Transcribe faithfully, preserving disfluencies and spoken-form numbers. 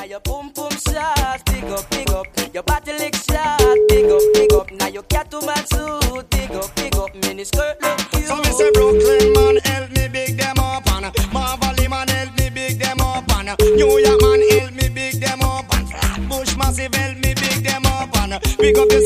your boom boom shot, big up, big up. Your body lick shot, big up, big up. Now your cat to man suit, big up, big up. Mini skirt look cute. So me say Brooklyn man help me big them up and Marvally man help me big them up and New York man help me big them up and Flatbush massive help me big them up and big up the